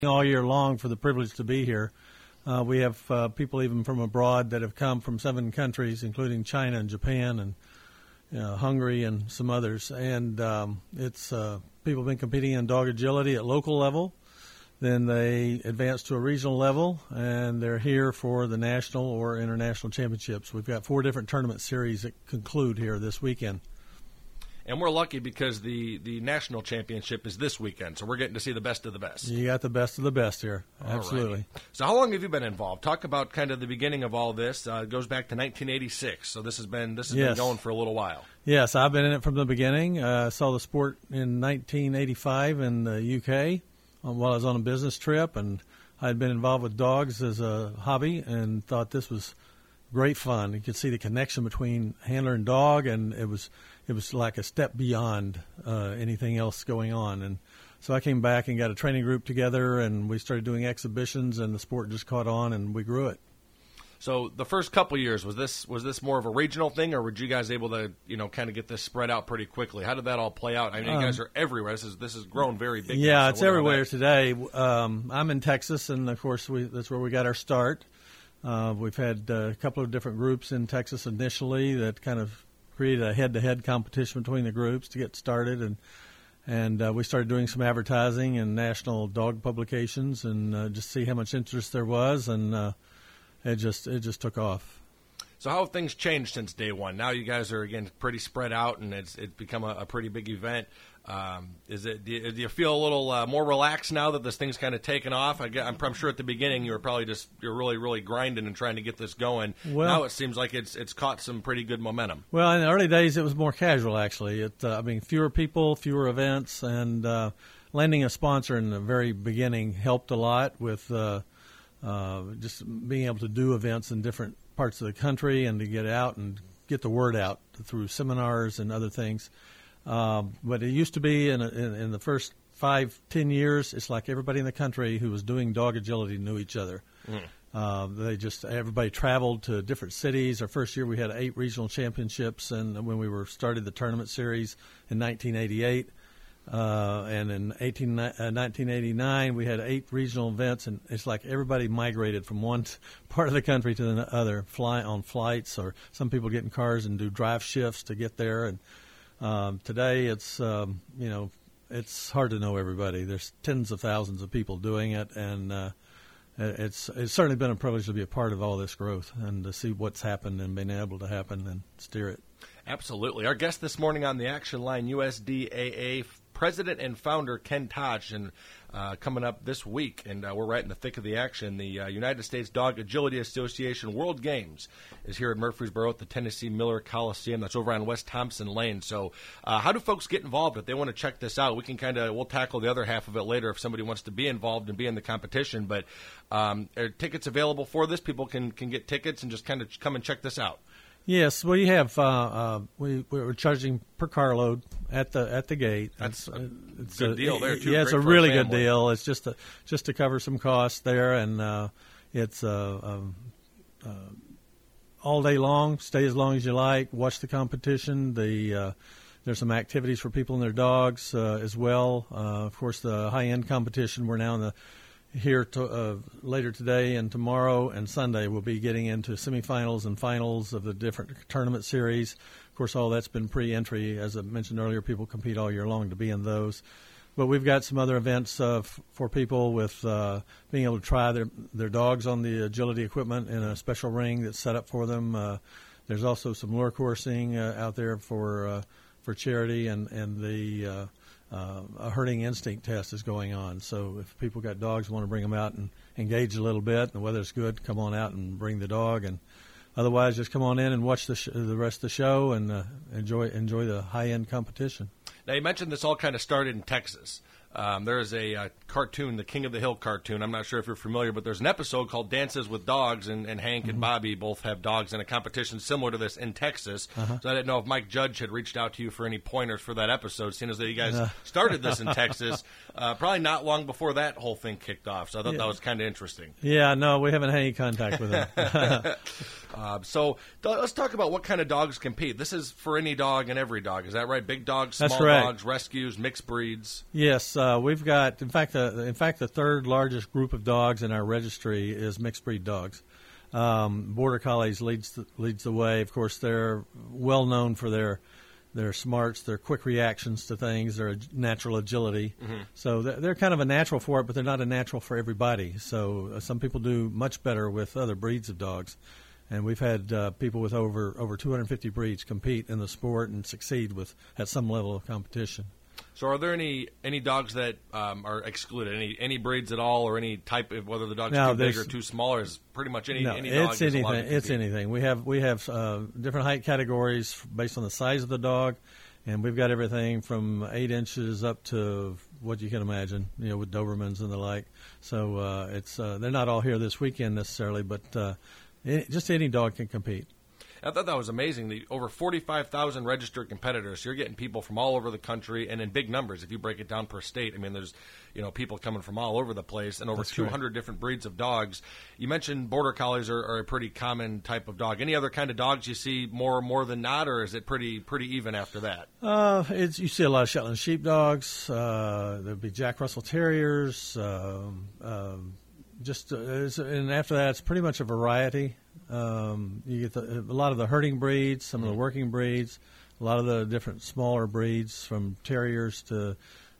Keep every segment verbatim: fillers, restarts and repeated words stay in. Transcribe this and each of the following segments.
all year long for the privilege to be here. Uh, we have uh, people even from abroad that have come from seven countries, including China and Japan and uh, Hungary and some others. And um, it's uh, people have been competing in dog agility at local level. Then they advance to a regional level, and they're here for the national or international championships. We've got four different tournament series that conclude here this weekend. And we're lucky because the, the national championship is this weekend, so we're getting to see the best of the best. You got the best of the best here. Absolutely. Alrighty. So how long have you been involved? Talk about kind of the beginning of all this. Uh, it goes back to nineteen eighty-six, so this has been this has yes. been going for a little while. Yes, I've been in it from the beginning. I uh, saw the sport in nineteen eighty-five in the U K while I was on a business trip, and I had been involved with dogs as a hobby and thought this was great fun. You could see the connection between handler and dog, and it was it was like a step beyond uh, anything else going on. And so I came back and got a training group together, and we started doing exhibitions, and the sport just caught on, and we grew it. So the first couple of years, was this was this more of a regional thing, or were you guys able to, you know, kind of get this spread out pretty quickly? How did that all play out? I mean, you guys are everywhere. This is this has grown very big. Yeah, now, so it's everywhere that... today. Um, I'm in Texas, and of course we, that's where we got our start. Uh, we've had uh, a couple of different groups in Texas initially that kind of created a head-to-head competition between the groups to get started, and and uh, we started doing some advertising in national dog publications, and uh, just see how much interest there was, and uh, it just it just took off. So how have things changed since day one? Now you guys are, again, pretty spread out, and it's it's become a, a pretty big event. Um, is it? Do you, do you feel a little uh, more relaxed now that this thing's kind of taken off? I get, I'm, I'm sure at the beginning you were probably just you're really really grinding and trying to get this going. Well, now it seems like it's it's caught some pretty good momentum. Well, in the early days it was more casual actually. It uh, I mean fewer people, fewer events, and uh, landing a sponsor in the very beginning helped a lot with uh, uh, just being able to do events in different parts of the country and to get out and get the word out through seminars and other things. Um, but it used to be in, a, in in the first five, ten years, it's like everybody in the country who was doing dog agility knew each other. Mm. Uh, they just everybody traveled to different cities. Our first year we had eight regional championships, and when we were started the tournament series in nineteen eighty-eight, uh, and in eighteen, uh, nineteen eighty-nine we had eight regional events, and it's like everybody migrated from one t- part of the country to the other, fly on flights, or some people get in cars and do drive shifts to get there. And Um, today, it's um, you know, it's hard to know everybody. There's tens of thousands of people doing it, and uh, it's it's certainly been a privilege to be a part of all this growth and to see what's happened and been able to happen and steer it. Absolutely. Our guest this morning on the Action Line, U S D A A President and Founder Ken Tosh, and uh, coming up this week, and uh, we're right in the thick of the action. The uh, United States Dog Agility Association World Games is here in Murfreesboro at the Tennessee Miller Coliseum. That's over on West Thompson Lane. So uh, how do folks get involved if they want to check this out? We can kind of, we'll tackle the other half of it later if somebody wants to be involved and be in the competition. But um, are tickets available for this? People can, can get tickets and just kind of come and check this out. Yes, we have. Uh, uh, we we're charging per carload at the at the gate. That's it's, a it's good a, deal there too. Yeah, it's Great a for really a good family. deal. It's just to, just to cover some costs there, and uh, it's uh, um, uh, all day long. Stay as long as you like. Watch the competition. The uh, there's some activities for people and their dogs uh, as well. Uh, of course, the high end competition. We're now in the Here to, uh, later today and tomorrow and Sunday, we'll be getting into semifinals and finals of the different tournament series. Of course, all that's been pre-entry. As I mentioned earlier, people compete all year long to be in those. But we've got some other events uh, f- for people with uh, being able to try their, their dogs on the agility equipment in a special ring that's set up for them. Uh, there's also some lure coursing uh, out there for uh, for charity, and, and the uh, Uh, a herding instinct test is going on. So if people got dogs, want to bring them out and engage a little bit, and the weather's good, come on out and bring the dog. And otherwise, just come on in and watch the sh- the rest of the show and uh, enjoy enjoy the high-end competition. Now, you mentioned this all kind of started in Texas. Um, there is a uh, cartoon, the King of the Hill cartoon. I'm not sure if you're familiar, but there's an episode called Dances with Dogs, and, and Hank mm-hmm. and Bobby both have dogs in a competition similar to this in Texas. Uh-huh. So I didn't know if Mike Judge had reaced out to you for any pointers for that episode, seeing as that you guys uh. started this in Texas, uh, probably not long before that whole thing kicked off. So I thought yeah. that was kind of interesting. Yeah, no, we haven't had any contact with him. uh, so th- let's talk about what kind of dogs compete. This is for any dog and every dog. Is that right? Big dogs, small That's right. dogs, rescues, mixed breeds? Yes. Uh, we've got, in fact, uh, the, in fact, the third largest group of dogs in our registry is mixed breed dogs. Um, Border Collies leads the, leads the way. Of course, they're well known for their their smarts, their quick reactions to things, their natural agility. Mm-hmm. So they're, they're kind of a natural for it, but they're not a natural for everybody. So uh, some people do much better with other breeds of dogs. And we've had uh, people with over over two hundred fifty breeds compete in the sport and succeed with at some level of competition. So, are there any any dogs that um, are excluded? Any any breeds at all, or any type of whether the dog's no, too big or too small, or is pretty much any no, any dog? It's anything. It's anything. We have we have uh, different height categories based on the size of the dog, and we've got everything from eight inches up to what you can imagine, you know, with Dobermans and the like. So uh, it's uh, they're not all here this weekend necessarily, but uh, it, just any dog can compete. I thought that was amazing. The over forty-five thousand registered competitors. So you're getting people from all over the country and in big numbers. If you break it down per state, I mean, there's you know people coming from all over the place and over That's two hundred right. different breeds of dogs. You mentioned Border Collies are, are a pretty common type of dog. Any other kind of dogs you see more more than not, or is it pretty pretty even after that? Uh, it's, you see a lot of Shetland sheepdogs. Uh, there'll be Jack Russell Terriers. Um, um, just uh, it's, and after that, it's pretty much a variety. Um, you get the, a lot of the herding breeds, some of the working breeds, a lot of the different smaller breeds, from terriers to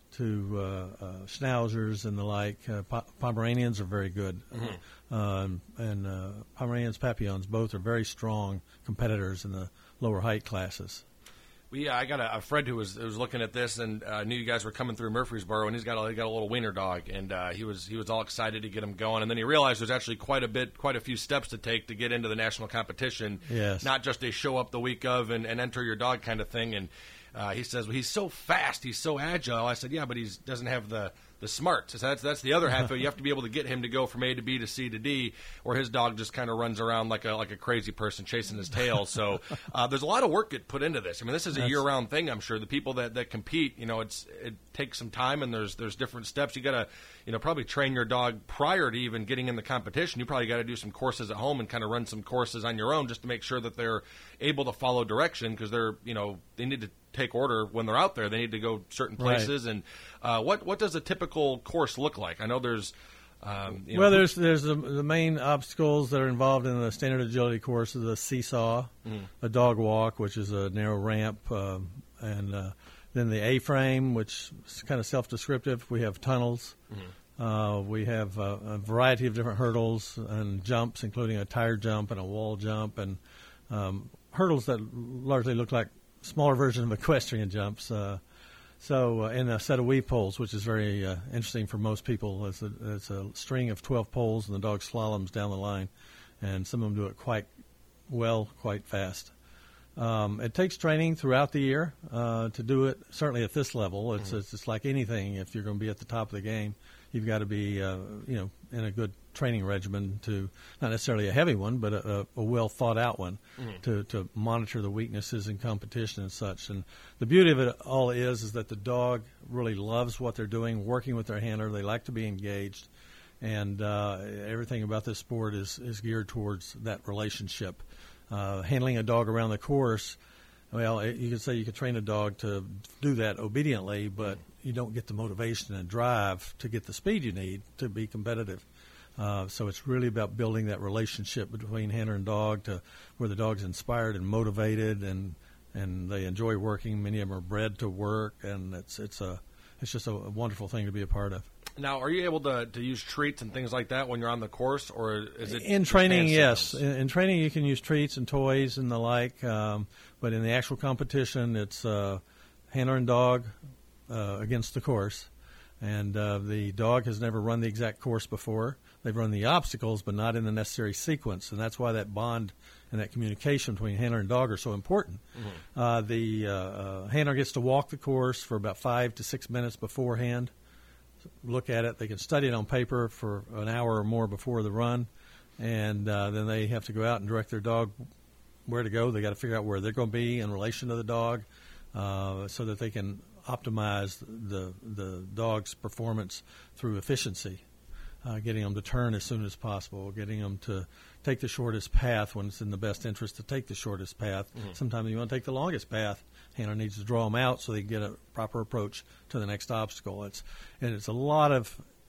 to uh, uh, schnauzers and the like. Uh, po- Pomeranians are very good, mm-hmm. um, and uh, Pomeranians, Papillons, both are very strong competitors in the lower height classes. We, uh, I got a, a friend who was who was looking at this and uh, knew you guys were coming through Murfreesboro, and he's got a, he got a little wiener dog, and uh, he was he was all excited to get him going, and then he realized there's actually quite a bit, quite a few steps to take to get into the national competition. Yes. Not just a show up the week of and, and enter your dog kind of thing. And uh, he says, well, he's so fast, he's so agile. I said, yeah, but he doesn't have the the smarts. So that's that's the other half of it. You have to be able to get him to go from A to B to C to D, or his dog just kind of runs around like a like a crazy person chasing his tail. So uh, there's a lot of work get put into this. I mean, this is a year round thing. I'm sure the people that, that compete, you know, it's it takes some time, and there's there's different steps. You got to, you know, probably train your dog prior to even getting in the competition. You probably got to do some courses at home and kind of run some courses on your own just to make sure that they're able to follow direction, because they're, you know, they need to take order when they're out there. They need to go certain places. Right. And uh, what what does a typical course look like? I know there's um, you know, well, there's there's the, the main obstacles that are involved in the standard agility course is the seesaw, mm-hmm. a dog walk, which is a narrow ramp, uh, and uh, then the A-frame, which is kind of self-descriptive. We have tunnels. Mm-hmm. Uh, we have uh, a variety of different hurdles and jumps, including a tire jump and a wall jump, and um, hurdles that largely look like smaller version of equestrian jumps. Uh, so, uh, and a set of weave poles, which is very uh, interesting for most people. It's a, it's a string of twelve poles, and the dog slaloms down the line, and some of them do it quite well, quite fast. Um, it takes training throughout the year uh, to do it. Certainly at this level, it's, mm-hmm. it's just like anything. If you're going to be at the top of the game, you've got to be, uh, you know, in a good training regimen, to not necessarily a heavy one, but a, a well thought out one, mm-hmm. to, to monitor the weaknesses in competition and such. And the beauty of it all is is that the dog really loves what they're doing, working with their handler. They like to be engaged, and uh, everything about this sport is, is geared towards that relationship. Uh, handling a dog around the course, well, it, you could say you could train a dog to do that obediently, but you don't get the motivation and drive to get the speed you need to be competitive. Uh, so it's really about building that relationship between handler and dog, to where the dog's inspired and motivated, and and they enjoy working. Many of them are bred to work, and it's it's a it's just a, a wonderful thing to be a part of. Now, are you able to, to use treats and things like that when you're on the course, or is it in training? Yes, in, in training you can use treats and toys and the like, um, but in the actual competition, it's uh, handler and dog uh, against the course, and uh, the dog has never run the exact course before. They've run the obstacles, but not in the necessary sequence, and that's why that bond and that communication between handler and dog are so important. Mm-hmm. Uh, the uh, uh, handler gets to walk the course for about five to six minutes beforehand. Look at it. They can study it on paper for an hour or more before the run, and uh, then they have to go out and direct their dog where to go. They got to figure out where they're going to be in relation to the dog, uh, so that they can optimize the the dog's performance through efficiency, uh, getting them to turn as soon as possible, getting them to take the shortest path when it's in the best interest to take the shortest path. Mm-hmm. Sometimes you want to take the longest path. Handler needs to draw them out so they can get a proper approach to the next obstacle. It's and it's a lot of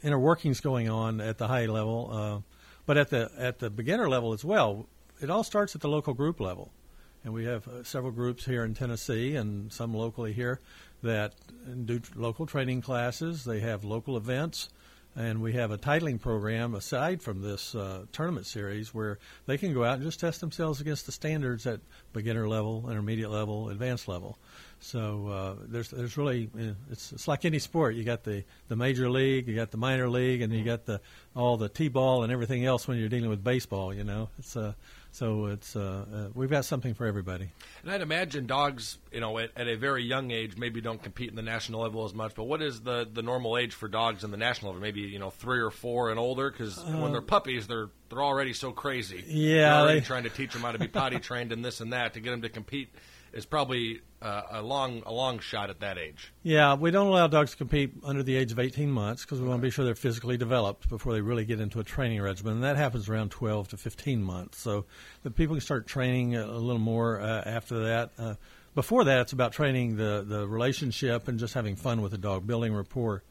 inner workings going on at the high level, uh, but at the at the beginner level as well. It all starts at the local group level, and we have uh, several groups here in Tennessee and some locally here that do local training classes. They have local events. And we have a titling program aside from this uh, tournament series where they can go out and just test themselves against the standards at beginner level, intermediate level, advanced level. So uh, there's there's really it's it's like any sport. You got the, the major league, you got the minor league, and you got the all the t-ball and everything else when you're dealing with baseball. You know, it's uh, so it's uh, uh, we've got something for everybody. And I'd imagine dogs, you know, at, at a very young age, maybe don't compete in the national level as much. But what is the, the normal age for dogs in the national level? Maybe you know three or four and older, because uh, when they're puppies, they're they're already so crazy. Yeah, they're already they, trying to teach them how to be potty trained and this and that to get them to compete. Is probably uh, a long a long shot at that age. Yeah, we don't allow dogs to compete under the age of eighteen months because we want to be sure they're physically developed before they really get into a training regimen. And that happens around twelve to fifteen months. So the people can start training a little more uh, after that. Uh, before that, it's about training the, the relationship and just having fun with the dog, building rapport.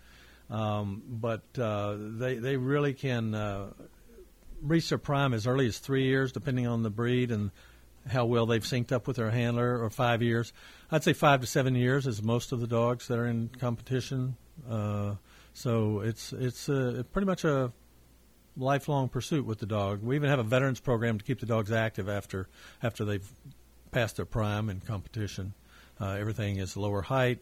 Um, but uh, they, they really can uh, reach their prime as early as three years, depending on the breed and how well they've synced up with their handler, or five years. I'd say five to seven years is most of the dogs that are in competition. Uh, so it's it's uh, pretty much a lifelong pursuit with the dog. We even have a veterans program to keep the dogs active after after they've passed their prime in competition. Uh, everything is lower height,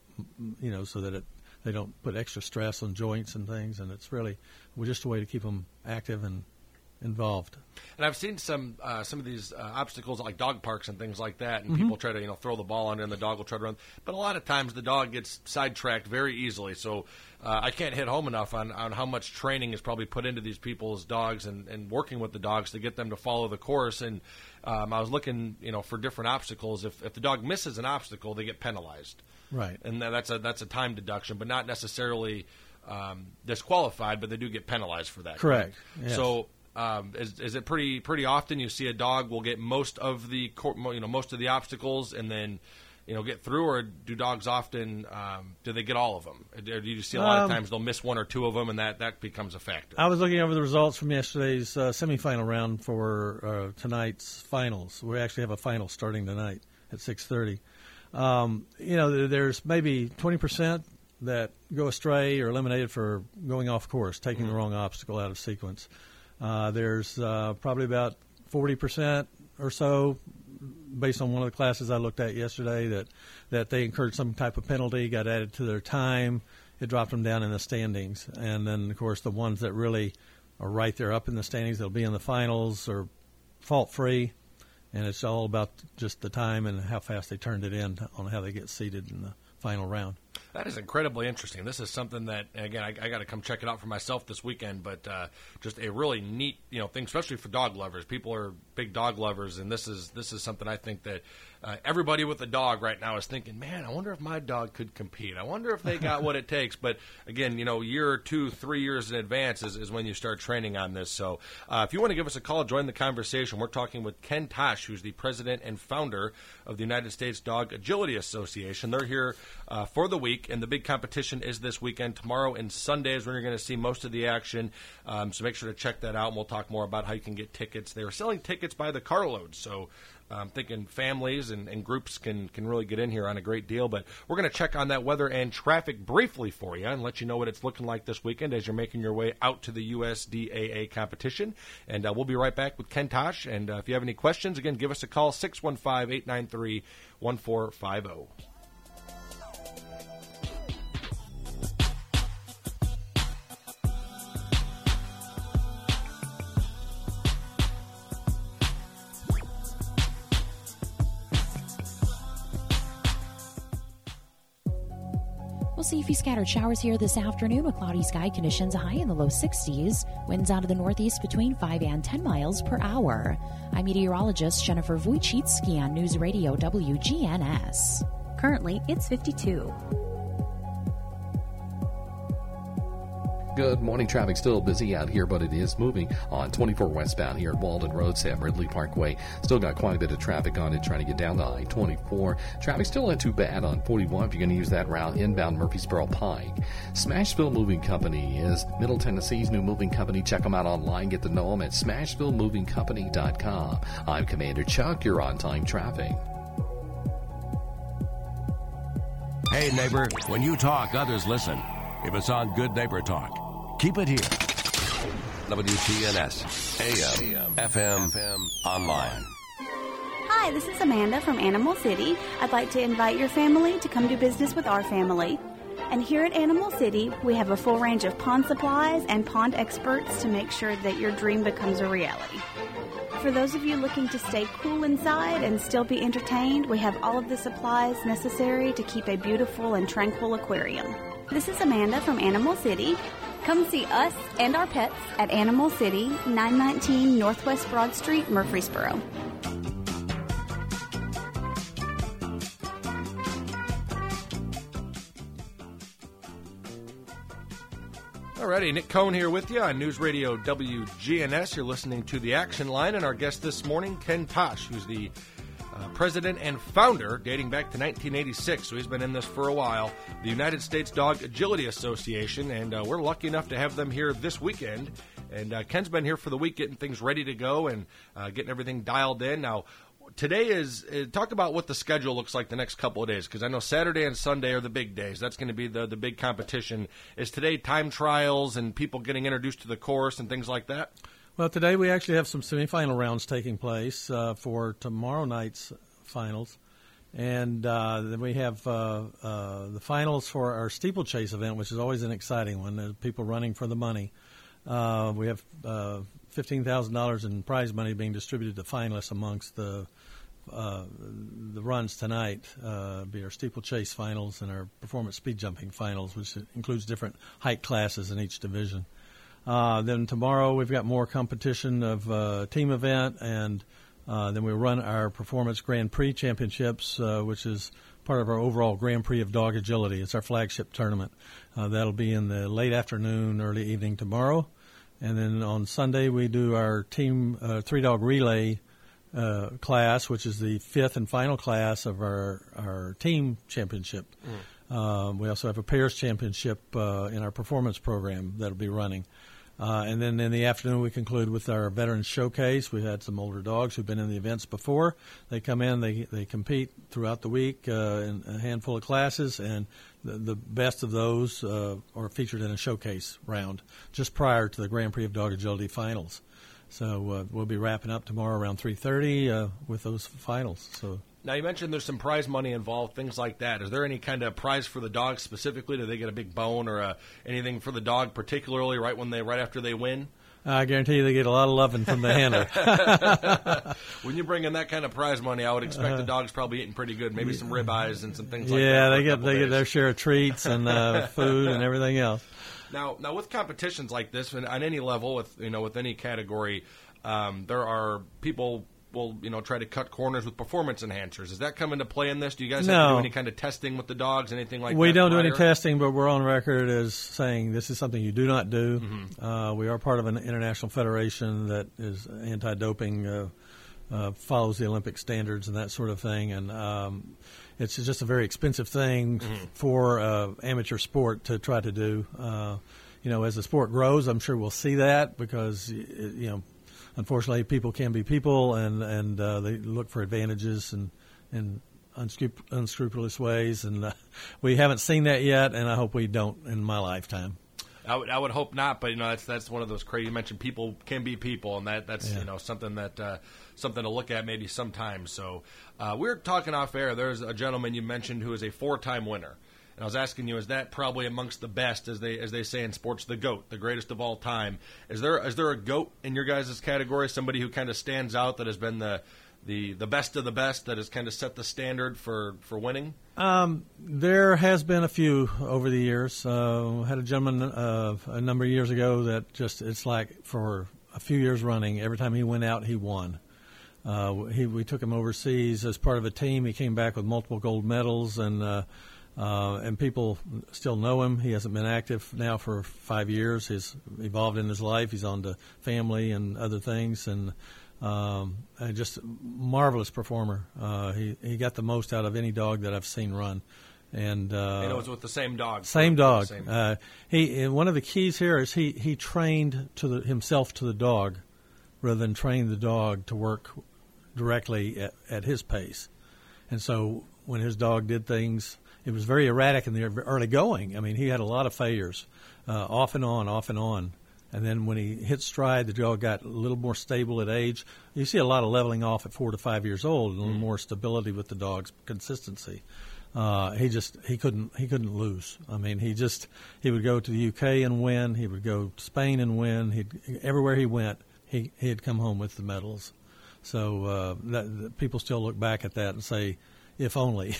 you know, so that it, they don't put extra stress on joints and things. And it's really just a way to keep them active and involved. And I've seen some uh, some of these uh, obstacles like dog parks and things like that, and mm-hmm. people try to you know throw the ball under and the dog will try to run. But a lot of times the dog gets sidetracked very easily. So uh, I can't hit home enough on, on how much training is probably put into these people's dogs and, and working with the dogs to get them to follow the course. And um, I was looking you know for different obstacles. If if the dog misses an obstacle, they get penalized. Right. And that's a that's a time deduction, but not necessarily um, disqualified. But they do get penalized for that. Correct. Yes. So. Um, is, is it pretty pretty often you see a dog will get most of the you know most of the obstacles and then you know get through, or do dogs often um, do they get all of them? Or do you see a lot um, of times they'll miss one or two of them and that, that becomes a factor? I was looking over the results from yesterday's uh, semifinal round for uh, tonight's finals. We actually have a final starting tonight at six thirty. Um, you know, there's maybe twenty percent that go astray or eliminated for going off course, taking mm-hmm. the wrong obstacle out of sequence. Uh, there's uh, probably about forty percent or so, based on one of the classes I looked at yesterday, that, that they incurred some type of penalty, got added to their time. It dropped them down in the standings. And then, of course, the ones that really are right there up in the standings, they'll be in the finals, are fault-free. And it's all about just the time and how fast they turned it in on how they get seated in the final round. That is incredibly interesting. This is something that, again, I, I got to come check it out for myself this weekend, but uh, just a really neat, you know, thing, especially for dog lovers. People are big dog lovers, and this is this is something I think that uh, everybody with a dog right now is thinking, man, I wonder if my dog could compete. I wonder if they got what it takes. But, again, you know, year or two, three years in advance is, is when you start training on this. So uh, if you want to give us a call, join the conversation. We're talking with Ken Tosh, who's the president and founder of the United States Dog Agility Association. They're here uh, for the week. And the big competition is this weekend. Tomorrow and Sunday is when you're going to see most of the action. Um, so make sure to check that out, and we'll talk more about how you can get tickets. They are selling tickets by the carload, so I'm thinking families and, and groups can, can really get in here on a great deal. But we're going to check on that weather and traffic briefly for you and let you know what it's looking like this weekend as you're making your way out to the U S D A A competition. And uh, we'll be right back with Ken Tosh. And uh, if you have any questions, again, give us a call, six one five, eight nine three, one four five zero. We'll see a few scattered showers here this afternoon with cloudy sky conditions, a high in the low sixties. Winds out of the northeast between five and ten miles per hour. I'm meteorologist Jennifer Wojcicki on News Radio W G N S. Currently, it's fifty-two. Good morning. Traffic still busy out here, but it is moving on twenty-four westbound here at Walden Road, Sam Ridley Parkway. Still got quite a bit of traffic on it trying to get down to I twenty-four. Traffic still not too bad on forty-one if you're going to use that route inbound Murfreesboro Pike. Smashville Moving Company is Middle Tennessee's new moving company. Check them out online. Get to know them at smashville moving company dot com. I'm Commander Chuck. You're on time traffic. Hey, neighbor, when you talk, others listen. If it's on Good Neighbor Talk, keep it here. W T N S, A M, F M, online. Hi, this is Amanda from Animal City. I'd like to invite your family to come do business with our family. And here at Animal City, we have a full range of pond supplies and pond experts to make sure that your dream becomes a reality. For those of you looking to stay cool inside and still be entertained, we have all of the supplies necessary to keep a beautiful and tranquil aquarium. This is Amanda from Animal City. Come see us and our pets at Animal City, nine nineteen Northwest Broad Street, Murfreesboro. Alrighty, Nick Cohn here with you on News Radio W G N S. You're listening to The Action Line, and our guest this morning, Ken Tosh, who's the uh, president and founder, dating back to nineteen eighty-six, so he's been in this for a while, the United States Dog Agility Association, and uh, we're lucky enough to have them here this weekend. And uh, Ken's been here for the week getting things ready to go and uh, getting everything dialed in. Now, today is, uh, talk about what the schedule looks like the next couple of days, because I know Saturday and Sunday are the big days. That's going to be the, the big competition. Is today time trials and people getting introduced to the course and things like that? Well, today we actually have some semifinal rounds taking place uh, for tomorrow night's finals. And uh, then we have uh, uh, the finals for our steeplechase event, which is always an exciting one. There's people running for the money. Uh, we have uh, fifteen thousand dollars in prize money being distributed to finalists amongst the uh, the runs tonight. Uh, be our steeplechase finals and our performance speed jumping finals, which includes different height classes in each division. Uh, then tomorrow we've got more competition of uh, team event, and uh, then we run our Performance Grand Prix Championships, uh, which is part of our overall Grand Prix of Dog Agility. It's our flagship tournament. Uh, that'll be in the late afternoon, early evening tomorrow. And then on Sunday we do our team uh, three-dog relay uh, class, which is the fifth and final class of our, our team championship. Mm. Uh, we also have a pairs championship uh, in our performance program that'll be running. Uh, and then in the afternoon, we conclude with our Veterans Showcase. We've had some older dogs who've been in the events before. They come in, they they compete throughout the week uh, in a handful of classes, and the, the best of those uh, are featured in a showcase round just prior to the Grand Prix of Dog Agility finals. So uh, we'll be wrapping up tomorrow around three thirty uh, with those finals. So. Now, you mentioned there's some prize money involved, things like that. Is there any kind of prize for the dog specifically? Do they get a big bone or uh, anything for the dog particularly right when they right after they win? I guarantee you they get a lot of loving from the handler. When you bring in that kind of prize money, I would expect uh, the dog's probably eating pretty good, maybe some ribeyes and some things like yeah, that. Yeah, they get they days. get their share of treats and uh, food and everything else. Now, now with competitions like this, and on any level, with you know, with any category, um, there are people. Will you know try to cut corners with performance enhancers. Does that come into play in this? Do you guys no. have to do any kind of testing with the dogs, anything like we that? We don't prior? do any testing, but we're on record as saying this is something you do not do. Mm-hmm. Uh, we are part of an international federation that is anti-doping, uh, uh, follows the Olympic standards and that sort of thing, and um, it's just a very expensive thing mm-hmm. for uh, amateur sport to try to do. Uh, you know, as the sport grows, I'm sure we'll see that because you know. Unfortunately, people can be people, and and uh, they look for advantages and in unscrup- unscrupulous ways, and uh, we haven't seen that yet, and I hope we don't in my lifetime. I would I would hope not, but you know that's that's one of those crazy. You mentioned people can be people, and that that's yeah. you know something that uh, something to look at maybe sometimes. So uh, we were talking off air. There's a gentleman you mentioned who is a four-time winner. And I was asking you, is that probably amongst the best, as they as they say in sports, the GOAT, the greatest of all time? Is there is there a GOAT in your guys' category, somebody who kind of stands out that has been the the, the best of the best, that has kind of set the standard for, for winning? Um, there has been a few over the years. Uh, had a gentleman uh, a number of years ago that just, it's like for a few years running, every time he went out, he won. Uh, he, we took him overseas as part of a team. He came back with multiple gold medals, and uh, Uh, and people still know him. He hasn't been active now for five years. He's evolved in his life. He's on to family and other things, and um, and just a marvelous performer. Uh, he he got the most out of any dog that I've seen run. And, uh, and it was with the same dog. Same for, dog. For same uh, he and one of the keys here is he he trained to the, himself to the dog, rather than train the dog to work directly at, at his pace. And so when his dog did things, it was very erratic in the early going. I mean, he had a lot of failures, uh, off and on, off and on. And then when he hit stride, the dog got a little more stable at age. You see a lot of leveling off at four to five years old, and a little more stability with the dog's consistency. Uh, he just he couldn't he couldn't lose. I mean, he just he would go to the U K and win. He would go to Spain and win. He everywhere he went, he he'd come home with the medals. So uh, that, that people still look back at that and say, if only.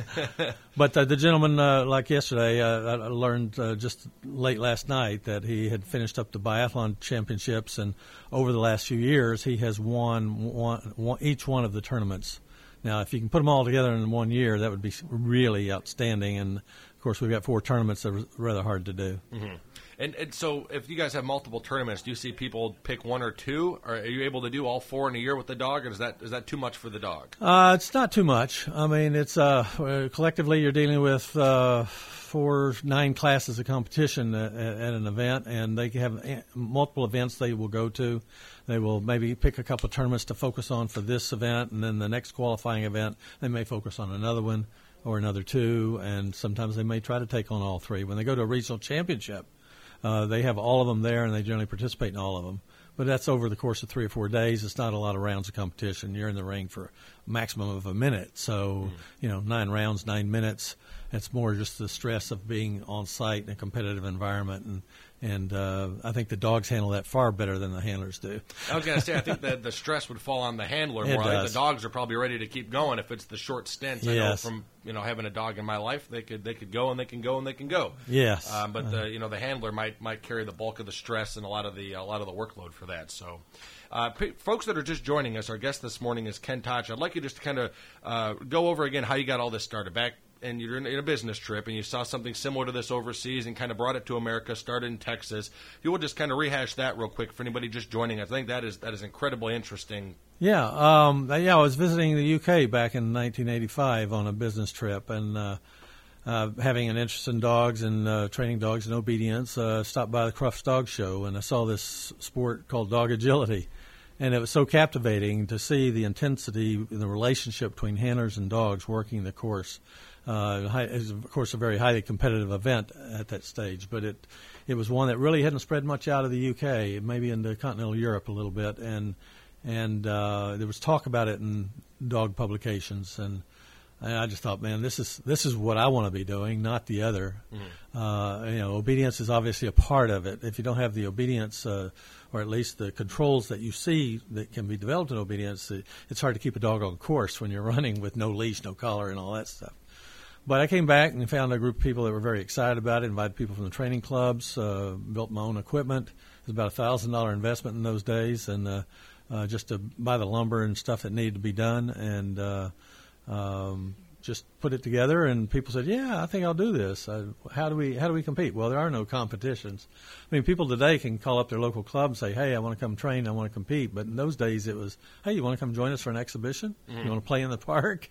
But uh, the gentleman, uh, like yesterday, uh, I learned uh, just late last night that he had finished up the biathlon championships, and over the last few years, he has won one, one, each one of the tournaments. Now, if you can put them all together in one year, that would be really outstanding. And, of course, we've got four tournaments that are rather hard to do. Mm-hmm. And, and so if you guys have multiple tournaments, do you see people pick one or two? Or are you able to do all four in a year with the dog, or is that is that too much for the dog? Uh, it's not too much. I mean, it's uh, collectively you're dealing with uh, four, nine classes of competition at, at an event, and they have multiple events they will go to. They will maybe pick a couple of tournaments to focus on for this event, and then the next qualifying event, they may focus on another one or another two, and sometimes they may try to take on all three. When they go to a regional championship, uh, they have all of them there, and they generally participate in all of them. But that's over the course of three or four days. It's not a lot of rounds of competition. You're in the ring for a maximum of a minute. So, mm. you know, nine rounds, nine minutes. It's more just the stress of being on site in a competitive environment. And, and uh, I think the dogs handle that far better than the handlers do. I was going to say, I think that the stress would fall on the handler It more. I think does. the dogs are probably ready to keep going if it's the short stints. I know Yes. from you know having a dog in my life, they could they could go and they can go and they can go. Yes. Um, but the you know the handler might might carry the bulk of the stress and a lot of the a lot of the workload for that. So, uh, p- folks that are just joining us, our guest this morning is Ken Totsch. I'd like you just to kind of uh, go over again how you got all this started back. And you're in a business trip, and you saw something similar to this overseas and kind of brought it to America, started in Texas. If you would just kind of rehash that real quick for anybody just joining us. I think that is that is incredibly interesting. Yeah, um, yeah. I was visiting the U K back in nineteen eighty-five on a business trip, and uh, uh, having an interest in dogs and uh, training dogs in obedience, uh, stopped by the Crufts Dog Show, and I saw this sport called dog agility. And it was so captivating to see the intensity in the relationship between handlers and dogs working the course. Uh, it was, of course, a very highly competitive event at that stage, but it it was one that really hadn't spread much out of the U K, maybe into continental Europe a little bit, and and uh, there was talk about it in dog publications, and, and I just thought, man, this is this is what I want to be doing, not the other. Mm-hmm. Uh, you know, obedience is obviously a part of it. If you don't have the obedience, uh, or at least the controls that you see that can be developed in obedience, it, it's hard to keep a dog on course when you're running with no leash, no collar, and all that stuff. But I came back and found a group of people that were very excited about it, invited people from the training clubs, uh, built my own equipment. It was about a one thousand dollars investment in those days, and uh, uh, just to buy the lumber and stuff that needed to be done, and uh, um, just put it together. And people said, yeah, I think I'll do this. Uh, how do we how do we compete? Well, there are no competitions. I mean, people today can call up their local club and say, hey, I want to come train, I want to compete. But in those days it was, hey, you want to come join us for an exhibition? Mm-hmm. You want to play in the park?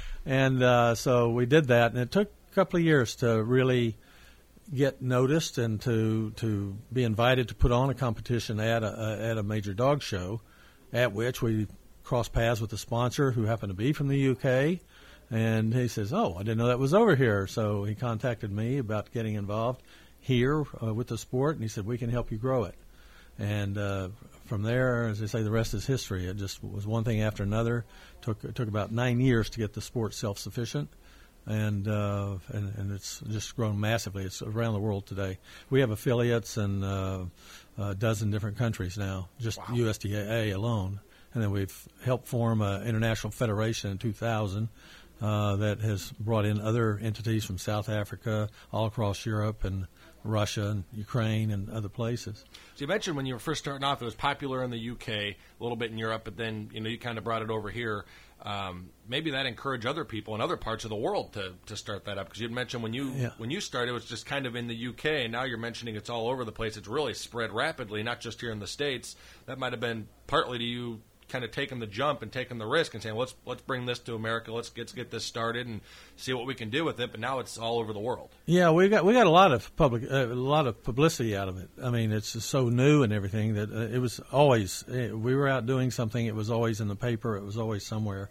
And uh, so we did that, and it took a couple of years to really get noticed and to to be invited to put on a competition at a, at a major dog show, at which we crossed paths with a sponsor who happened to be from the U K, and he says, oh, I didn't know that was over here. So he contacted me about getting involved here uh, with the sport, and he said, we can help you grow it. And uh, from there, as they say, the rest is history. It just was one thing after another. Took it took about nine years to get the sport self-sufficient, and uh, and and it's just grown massively. It's around the world today. We have affiliates in uh, a dozen different countries now, just wow. U S D A A alone. And then we've helped form an international federation in two thousand uh, that has brought in other entities from South Africa, all across Europe, and Russia and Ukraine and other places. So you mentioned when you were first starting off, it was popular in the U K, a little bit in Europe, but then you know you kind of brought it over here. um, maybe that encourage other people in other parts of the world to, to start that up. Because you'd mentioned when you Yeah. when you started, it was just kind of in the U K, and now you're mentioning it's all over the place. It's really spread rapidly, not just here in the States. That might have been partly to you kind of taking the jump and taking the risk and saying, let's let's bring this to America. Let's get, let's get this started and see what we can do with it. But now it's all over the world. Yeah, we got we got a lot of public uh, a lot of publicity out of it. I mean, it's just so new and everything that uh, it was always uh, we were out doing something. It was always in the paper. It was always somewhere.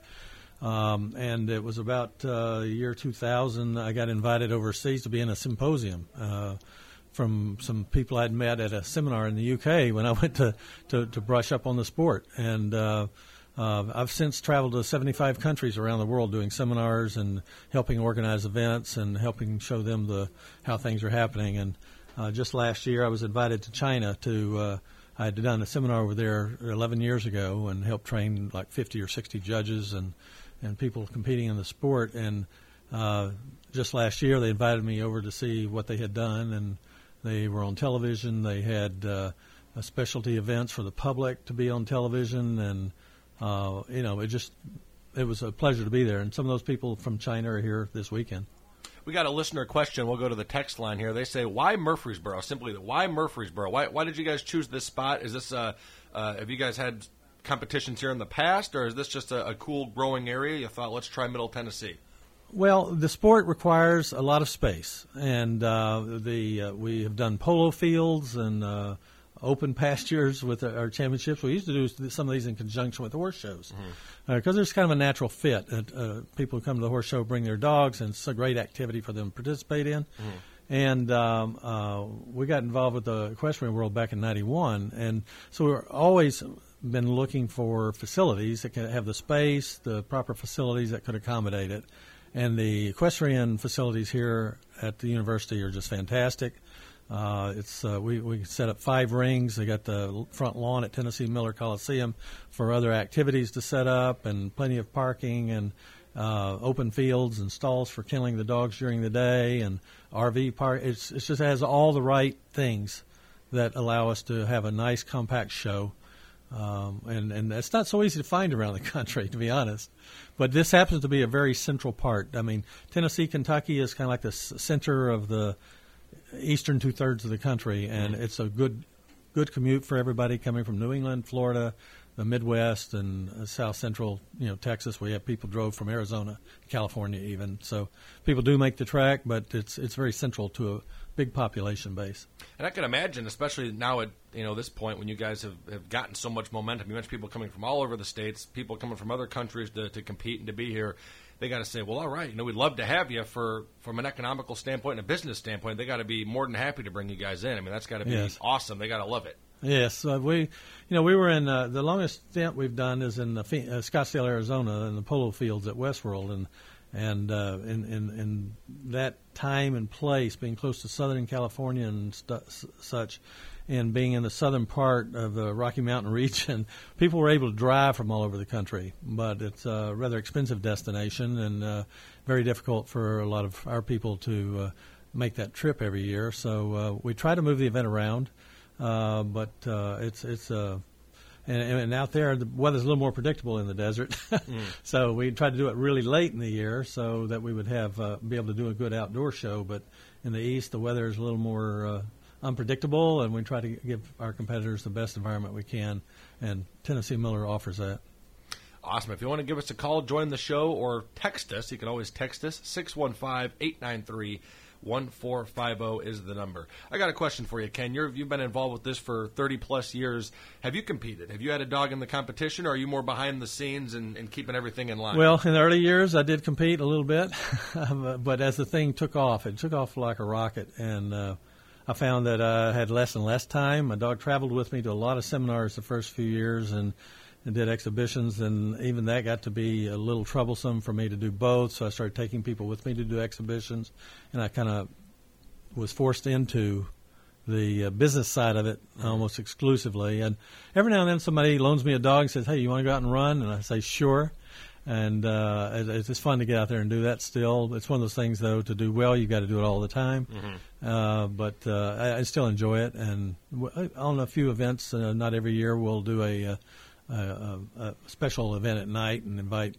Um, and it was about uh, year two thousand. I got invited overseas to be in a symposium uh, from some people I'd met at a seminar in the U K when I went to, to, to brush up on the sport. And uh, uh, I've since traveled to seventy-five countries around the world doing seminars and helping organize events and helping show them the how things are happening. And uh, just last year I was invited to China to uh, I had done a seminar over there eleven years ago and helped train like fifty or sixty judges and and people competing in the sport. And uh, just last year they invited me over to see what they had done, and they were on television. They had uh, a specialty events for the public to be on television, and uh, you know, it just it was a pleasure to be there. And some of those people from China are here this weekend. We got a listener question. We'll go to the text line here. They say, why Murfreesboro? Simply, why Murfreesboro? Why, why did you guys choose this spot? Is this uh, uh, have you guys had competitions here in the past, or is this just a, a cool growing area? You thought, let's try Middle Tennessee. Well, the sport requires a lot of space, and uh, the uh, we have done polo fields and uh, open pastures with our championships. We used to do some of these in conjunction with horse shows because mm-hmm. uh, there's kind of a natural fit. Uh, uh, people who come to the horse show bring their dogs, and it's a great activity for them to participate in. Mm-hmm. And um, uh, we got involved with the equestrian world back in ninety-one, and so we're always been looking for facilities that can have the space, the proper facilities that could accommodate it. And the equestrian facilities here at the university are just fantastic. Uh, it's uh, we we set up five rings. They got the front lawn at Tennessee Miller Coliseum for other activities to set up, and plenty of parking, and uh, open fields and stalls for killing the dogs during the day, and R V park. It's it just has all the right things that allow us to have a nice compact show. Um, and, and it's not so easy to find around the country, to be honest. But this happens to be a very central part. I mean, Tennessee, Kentucky is kind of like the s- center of the eastern two-thirds of the country, and mm-hmm. it's a good good commute for everybody coming from New England, Florida, the Midwest, and uh, South Central, you know, Texas. We have people drove from Arizona, California even. So people do make the trek, but it's it's very central to a big population base. And I can imagine, especially now at you know this point when you guys have, have gotten so much momentum, you mentioned people coming from all over the states, people coming from other countries to, to compete and to be here. They got to say, well, all right, you know, we'd love to have you for from an economical standpoint and a business standpoint. They got to be more than happy to bring you guys in. I mean, that's got to be yes. awesome. They got to love it. Yes, uh, we, you know, we were in uh, the longest stint we've done is in uh, Scottsdale, Arizona, in the polo fields at Westworld, and and uh, in, in in that time and place, being close to Southern California and stu- such, and being in the southern part of the Rocky Mountain region, people were able to drive from all over the country, but it's a rather expensive destination and uh, very difficult for a lot of our people to uh, make that trip every year. So uh, we try to move the event around. Uh, but uh, it's it's uh, and, and out there the weather's a little more predictable in the desert, mm. so we tried to do it really late in the year so that we would have uh, be able to do a good outdoor show. But in the east, the weather is a little more uh, unpredictable, and we try to give our competitors the best environment we can. And Tennessee Miller offers that. Awesome. If you want to give us a call, join the show, or text us, you can always text us. six one five, eight nine three, one four five zero is the number. I got a question for you, Ken. You're, you've been involved with this for thirty-plus years. Have you competed? Have you had a dog in the competition, or are you more behind the scenes and, and keeping everything in line? Well, in the early years, I did compete a little bit, but as the thing took off, it took off like a rocket, and uh, I found that I had less and less time. My dog traveled with me to a lot of seminars the first few years, and and did exhibitions, and even that got to be a little troublesome for me to do both, so I started taking people with me to do exhibitions, and I kind of was forced into the uh, business side of it almost exclusively. And every now and then somebody loans me a dog and says, hey, you want to go out and run? And I say, sure. And uh, it's just fun to get out there and do that still. It's one of those things, though, to do well, you've got to do it all the time. Mm-hmm. Uh, but uh, I, I still enjoy it. And on a few events, uh, not every year, we'll do a uh, A, a, a special event at night and invite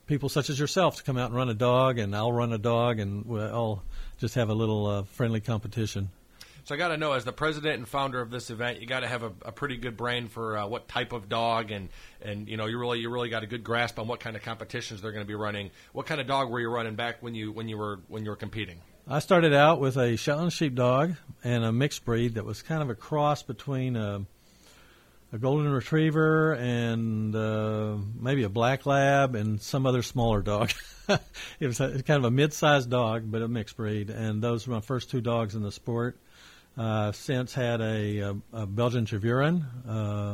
people such as yourself to come out and run a dog, and I'll run a dog, and we'll all just have a little uh, friendly competition. So I got to know, as the president and founder of this event, you got to have a, a pretty good brain for uh, what type of dog, and, and you know you really you really got a good grasp on what kind of competitions they're going to be running. What kind of dog were you running back when you when you were when you were competing? I started out with a Shetland sheepdog and a mixed breed that was kind of a cross between a, a golden retriever and uh, maybe a black lab and some other smaller dog. It was a, kind of a mid-sized dog, but a mixed breed, and those were my first two dogs in the sport. Uh, since had a, a, a Belgian Tervuren uh,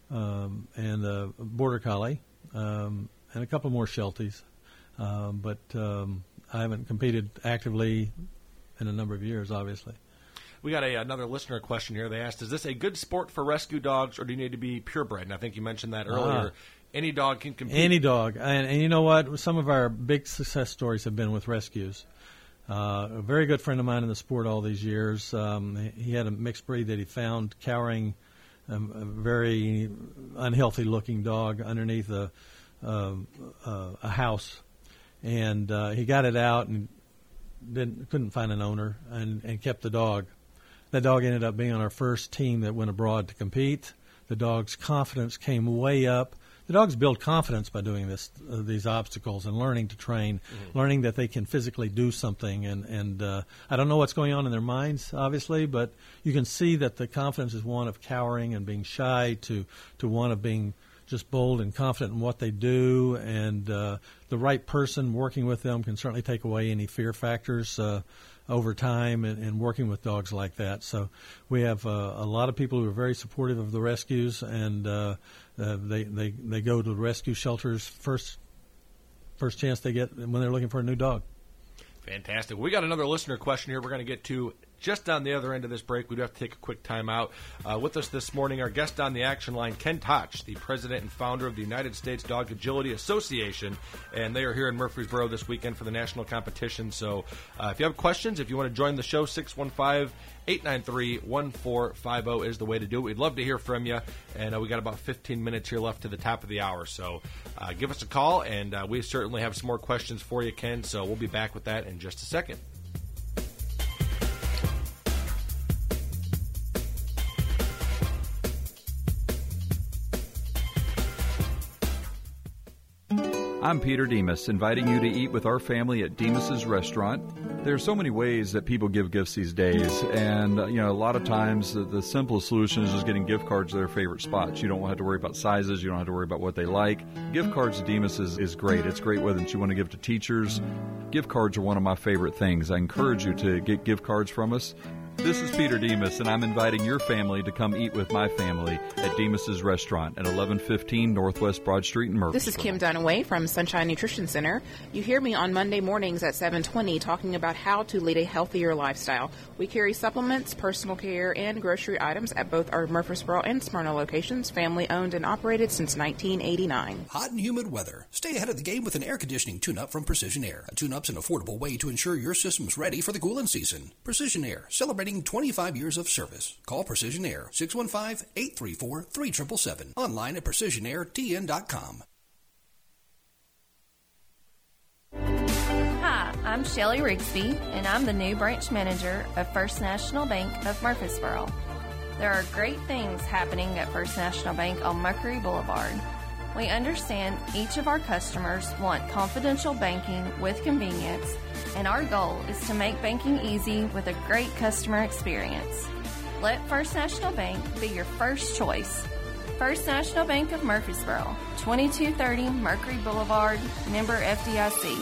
um, and a Border Collie um, and a couple more Shelties, um, but um, I haven't competed actively in a number of years, obviously. We got a, another listener question here. They asked, is this a good sport for rescue dogs, or do you need to be purebred? And I think you mentioned that earlier. Ah. Any dog can compete. Any dog. And, and you know what? Some of our big success stories have been with rescues. Uh, a very good friend of mine in the sport all these years, um, he had a mixed breed that he found cowering um, a very unhealthy-looking dog underneath a, uh, uh, a house. And uh, he got it out and didn't couldn't find an owner and, and kept the dog. That dog ended up being on our first team that went abroad to compete. The dog's confidence came way up. The dogs build confidence by doing this, uh, these obstacles and learning to train, mm-hmm. learning that they can physically do something. And, and uh, I don't know what's going on in their minds, obviously, but you can see that the confidence is one of cowering and being shy to, to one of being just bold and confident in what they do. And uh, the right person working with them can certainly take away any fear factors uh, over time and, and working with dogs like that. So we have uh, a lot of people who are very supportive of the rescues, and uh, uh, they, they, they go to the rescue shelters first first chance they get when they're looking for a new dog. Fantastic. We got another listener question here we're going to get to just on the other end of this break. We do have to take a quick time out. Uh, with us this morning, our guest on the action line, Ken Tosh, the president and founder of the United States Dog Agility Association, and they are here in Murfreesboro this weekend for the national competition. So uh, if you have questions, if you want to join the show, six one five, eight nine three, one four five zero is the way to do it. We'd love to hear from you, and uh, we got about fifteen minutes here left to the top of the hour. So uh, give us a call, and uh, we certainly have some more questions for you, Ken, so we'll be back with that in just a second. I'm Peter Demas, inviting you to eat with our family at Demas's Restaurant. There are so many ways that people give gifts these days, and uh, you know, a lot of times the, the simplest solution is just getting gift cards to their favorite spots. You don't have to worry about sizes. You don't have to worry about what they like. Gift cards to Demas is, is great. It's great whether you want to give to teachers. Gift cards are one of my favorite things. I encourage you to get gift cards from us. This is Peter Demas, and I'm inviting your family to come eat with my family at Demas's Restaurant at eleven fifteen Northwest Broad Street in Murfreesboro. This is Kim Dunaway from Sunshine Nutrition Center. You hear me on Monday mornings at seven twenty talking about how to lead a healthier lifestyle. We carry supplements, personal care, and grocery items at both our Murfreesboro and Smyrna locations, family owned and operated since nineteen eighty-nine. Hot and humid weather. Stay ahead of the game with an air conditioning tune-up from Precision Air. A tune-up's an affordable way to ensure your system's ready for the cooling season. Precision Air, celebrating twenty-five years of service. Call Precision Air, six one five, eight three four, three seven seven seven. Online at precision air t n dot com. Hi, I'm Shelly Rigsby, and I'm the new branch manager of First National Bank of Murfreesboro. There are great things happening at First National Bank on Mercury Boulevard. We understand each of our customers want confidential banking with convenience, and our goal is to make banking easy with a great customer experience. Let First National Bank be your first choice. First National Bank of Murfreesboro, twenty-two thirty Mercury Boulevard, member F D I C.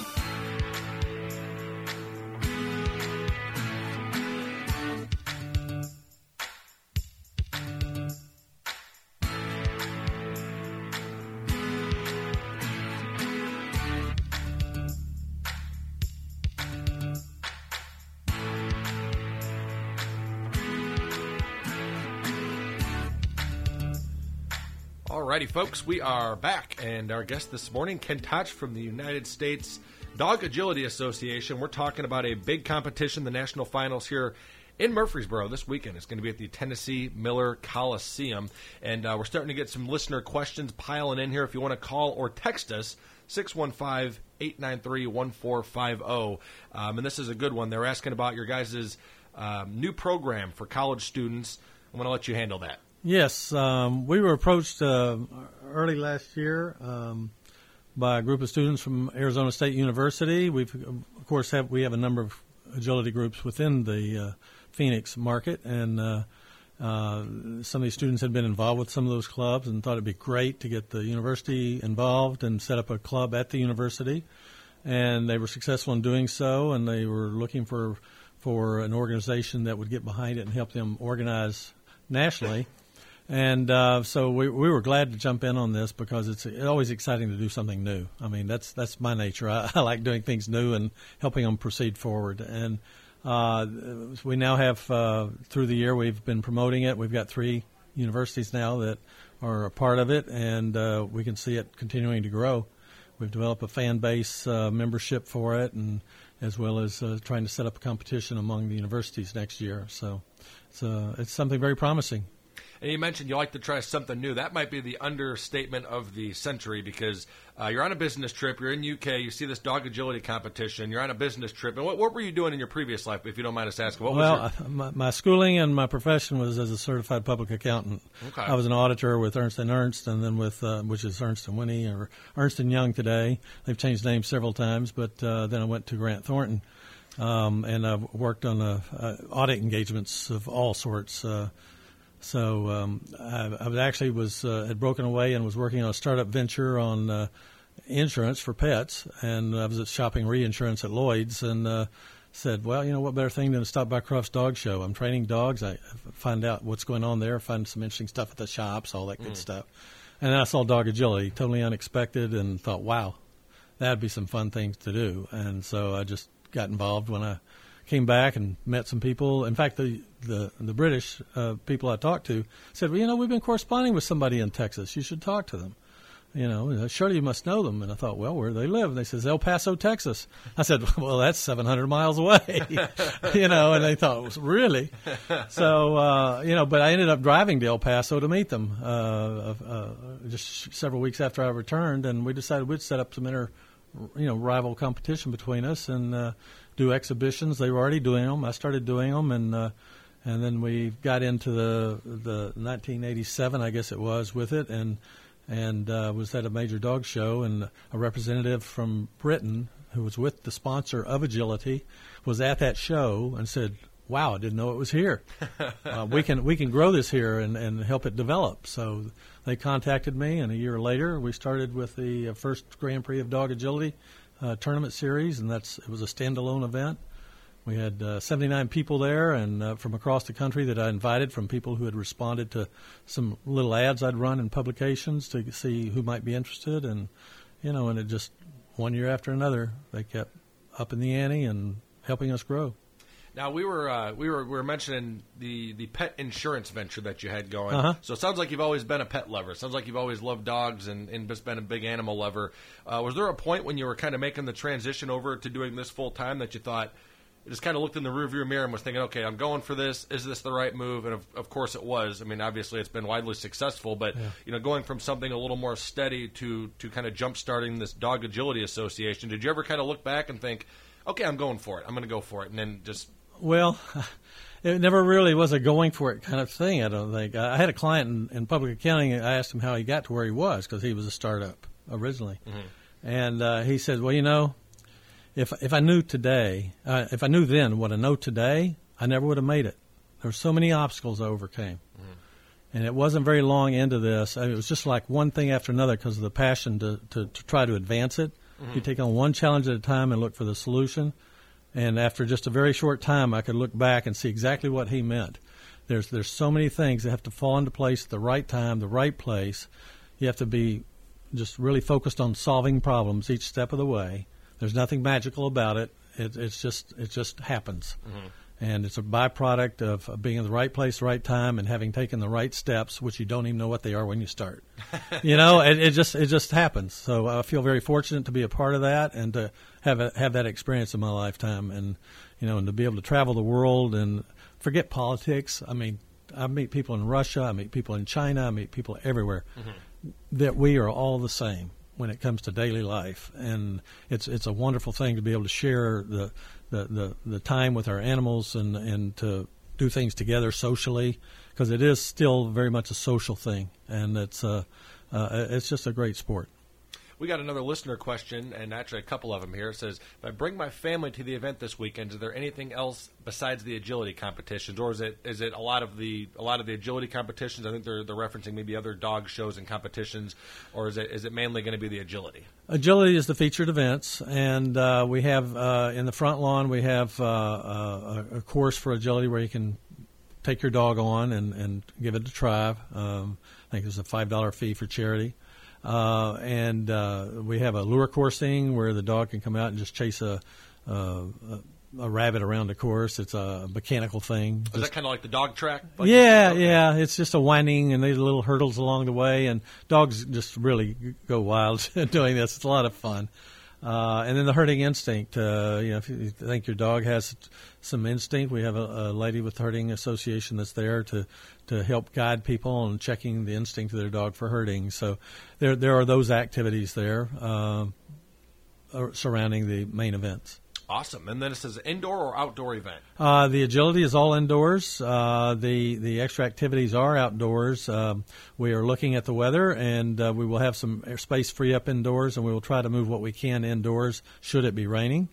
Alrighty, folks, we are back, and our guest this morning, Ken Tosh from the United States Dog Agility Association. We're talking about a big competition, the national finals here in Murfreesboro this weekend. It's going to be at the Tennessee Miller Coliseum. And uh, we're starting to get some listener questions piling in here. If you want to call or text us, six one five, eight nine three, one four five zero. Um, and this is a good one. They're asking about your guys' um, new program for college students. I'm going to let you handle that. Yes. Um, we were approached uh, early last year um, by a group of students from Arizona State University. We've, of course, have we have a number of agility groups within the uh, Phoenix market, and uh, uh, some of these students had been involved with some of those clubs and thought it'd be great to get the university involved and set up a club at the university. And they were successful in doing so, and they were looking for for an organization that would get behind it and help them organize nationally. And uh, so we, we were glad to jump in on this because it's always exciting to do something new. I mean, that's that's my nature. I, I like doing things new and helping them proceed forward. And uh, we now have, uh, through the year, we've been promoting it. We've got three universities now that are a part of it, and uh, we can see it continuing to grow. We've developed a fan base uh, membership for it, and as well as uh, trying to set up a competition among the universities next year. So it's, uh, it's something very promising. And you mentioned you like to try something new. That might be the understatement of the century because uh, you're on a business trip. You're in U K. You see this dog agility competition. You're on a business trip. And what, what were you doing in your previous life, if you don't mind us asking? What well, was your... my, my schooling and my profession was as a certified public accountant. Okay. I was an auditor with Ernst and Ernst, and then with uh, which is Ernst and Winnie or Ernst and Young today. They've changed names several times, but uh, then I went to Grant Thornton, um, and I've worked on uh, uh, audit engagements of all sorts. Uh, So um, I, I was actually was uh, had broken away and was working on a startup venture on uh, insurance for pets, and I was shopping reinsurance at Lloyd's, and uh, said, well, you know, what better thing than to stop by Cruft's Dog Show? I'm training dogs. I find out what's going on there, find some interesting stuff at the shops, all that good mm. stuff. And then I saw Dog Agility, totally unexpected, and thought, wow, that'd be some fun things to do. And so I just got involved when I came back and met some people. In fact, the the, the British uh, people I talked to said, well, you know, we've been corresponding with somebody in Texas. You should talk to them. You know, surely you must know them. And I thought, well, where do they live? And they said, El Paso, Texas. I said, well, that's seven hundred miles away. You know, and they thought, really? So, uh, you know, but I ended up driving to El Paso to meet them uh, uh, just several weeks after I returned, and we decided we'd set up some inter, you know, rival competition between us and uh, do exhibitions. They were already doing them. I started doing them, and uh, and then we got into the the nineteen eighty-seven, I guess it was, with it, and and uh, was at a major dog show, and a representative from Britain who was with the sponsor of Agility was at that show and said, wow, I didn't know it was here. uh, we can we can grow this here and, and help it develop. So they contacted me, and a year later we started with the uh, first Grand Prix of Dog Agility uh, tournament series, and that's it was a standalone event. We had uh, seventy-nine people there, and uh, from across the country that I invited, from people who had responded to some little ads I'd run in publications to see who might be interested, and you know, and it just one year after another they kept up in the ante and helping us grow. Now we were uh, we were we were mentioning the, the pet insurance venture that you had going. Uh-huh. So it sounds like you've always been a pet lover. It sounds like you've always loved dogs and, and just been a big animal lover. Uh, was there a point when you were kind of making the transition over to doing this full time that you thought, you just kind of looked in the rearview mirror and was thinking, okay, I'm going for this. Is this the right move? And of, of course it was. I mean, obviously it's been widely successful, but yeah. you know, going from something a little more steady to to kind of jump starting this Dog Agility Association. Did you ever kind of look back and think, okay, I'm going for it. I'm going to go for it, and then just Well, it never really was a going for it kind of thing, I don't think. I had a client in, in public accounting. I asked him how he got to where he was because he was a startup originally. Mm-hmm. And uh, he said, well, you know, if if I knew today, uh, if I knew then what I know today, I never would have made it. There were so many obstacles I overcame. Mm-hmm. And it wasn't very long into this. I mean, it was just like one thing after another because of the passion to, to, to try to advance it. Mm-hmm. You take on one challenge at a time and look for the solution. And after just a very short time, I could look back and see exactly what he meant. There's there's so many things that have to fall into place at the right time, the right place. You have to be just really focused on solving problems each step of the way. There's nothing magical about it. It it's just it just happens. Mm-hmm. And it's a byproduct of being in the right place, the right time, and having taken the right steps, which you don't even know what they are when you start. You know, it, it just it just happens. So I feel very fortunate to be a part of that and to have a, have that experience in my lifetime, and you know, and to be able to travel the world and forget politics. I mean, I meet people in Russia, I meet people in China, I meet people everywhere. Mm-hmm. That we are all the same when it comes to daily life, and it's it's a wonderful thing to be able to share the. The, the, the time with our animals and, and to do things together socially, because it is still very much a social thing, and it's uh, uh, it's just a great sport. We got another listener question, and actually a couple of them here. It says, if I bring my family to the event this weekend, is there anything else besides the agility competitions, or is it is it a lot of the a lot of the agility competitions? I think they're they're referencing maybe other dog shows and competitions, or is it is it mainly going to be the agility? Agility is the featured events, and uh, we have uh, in the front lawn we have uh, a, a course for agility where you can take your dog on and, and give it a try. Um, I think there's a five dollar fee for charity. Uh, and uh, we have a lure coursing where the dog can come out and just chase a, a, a, a rabbit around the course. It's a mechanical thing. Is that kind of like the dog track? Like yeah, okay. yeah. It's just a winding, and there's little hurdles along the way, and dogs just really go wild doing this. It's a lot of fun. Uh, and then the herding instinct. Uh, you know, if you think your dog has some instinct, we have a, a lady with the Herding Association that's there to, to help guide people on checking the instinct of their dog for herding. So there there are those activities there uh, surrounding the main events. Awesome. And then it says indoor or outdoor event? Uh, the agility is all indoors. Uh, the the extra activities are outdoors. Um, we are looking at the weather, and uh, we will have some space free up indoors, and we will try to move what we can indoors should it be raining.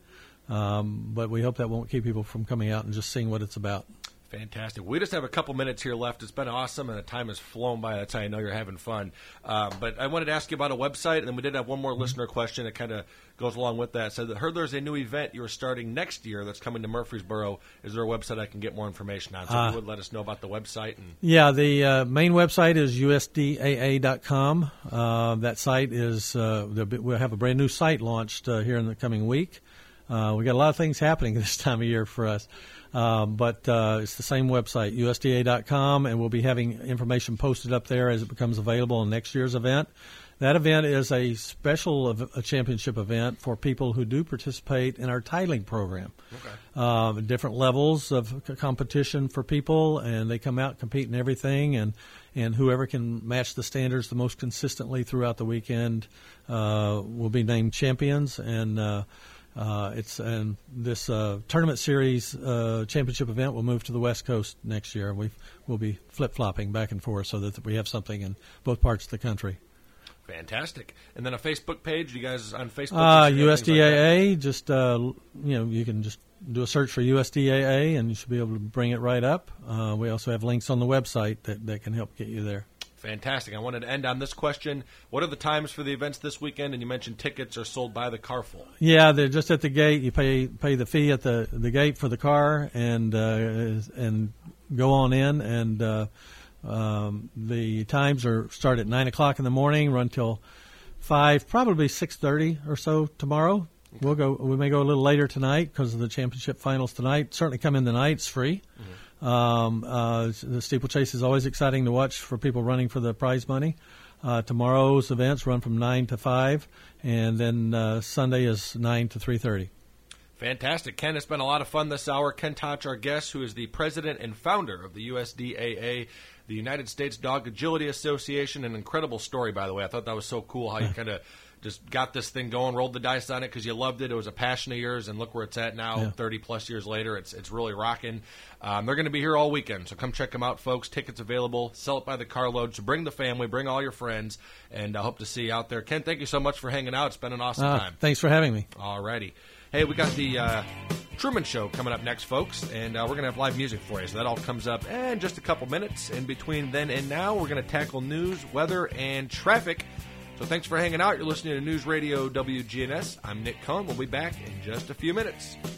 Um, but we hope that won't keep people from coming out and just seeing what it's about. Fantastic. We just have a couple minutes here left. It's been awesome, and the time has flown by. That's how I know you're having fun. Uh, but I wanted to ask you about a website, and then we did have one more listener question that kind of goes along with that. It said, I heard there's a new event you're starting next year that's coming to Murfreesboro. Is there a website I can get more information on? So uh, if you would let us know about the website. And yeah, the uh, main website is U S D A A dot com. Uh, that site is, uh, we'll have a brand new site launched uh, here in the coming week. Uh, we got a lot of things happening this time of year for us. Uh, but uh, it's the same website, U S D A dot com, and we'll be having information posted up there as it becomes available in next year's event. That event is a special ev- a championship event for people who do participate in our titling program. Okay. Uh, different levels of c- competition for people, and they come out and compete in everything, and, and whoever can match the standards the most consistently throughout the weekend uh, will be named champions. And uh, Uh, it's and this uh, tournament series uh, championship event will move to the West Coast next year. We will be flip flopping back and forth so that we have something in both parts of the country. Fantastic. And then a Facebook page. You guys on Facebook? Uh, U S D A A. Like just uh, you know, you can just do a search for U S D A A, and you should be able to bring it right up. Uh, we also have links on the website that, that can help get you there. Fantastic. I wanted to end on this question. What are the times for the events this weekend? And you mentioned tickets are sold by the car full. Yeah, they're just at the gate. You pay pay the fee at the, the gate for the car and uh, and go on in. And uh, um, the times are start at nine o'clock in the morning, run till five, probably six thirty or so tomorrow. Okay. We'll go. We may go a little later tonight because of the championship finals tonight. Certainly come in the night. It's free. Mm-hmm. Um, uh, the steeplechase is always exciting to watch for people running for the prize money. Uh, tomorrow's events run from nine to five, and then uh, Sunday is nine to three thirty. Fantastic. Ken, it's been a lot of fun this hour. Ken Totsch, our guest, who is the president and founder of the U S D A A, the United States Dog Agility Association. An incredible story, by the way. I thought that was so cool how you kind of just got this thing going, rolled the dice on it because you loved it. It was a passion of yours, and look where it's at now, yeah. thirty-plus years later. It's it's really rocking. Um, they're going to be here all weekend, so come check them out, folks. Tickets available. Sell it by the carload. So bring the family, bring all your friends, and I hope to see you out there. Ken, thank you so much for hanging out. It's been an awesome uh, time. Thanks for having me. All righty. Hey, we got the uh, Truman Show coming up next, folks, and uh, we're going to have live music for you. So that all comes up in just a couple minutes. In between then and now, we're going to tackle news, weather, and traffic. So thanks for hanging out. You're listening to News Radio W G N S. I'm Nick Cohn. We'll be back in just a few minutes.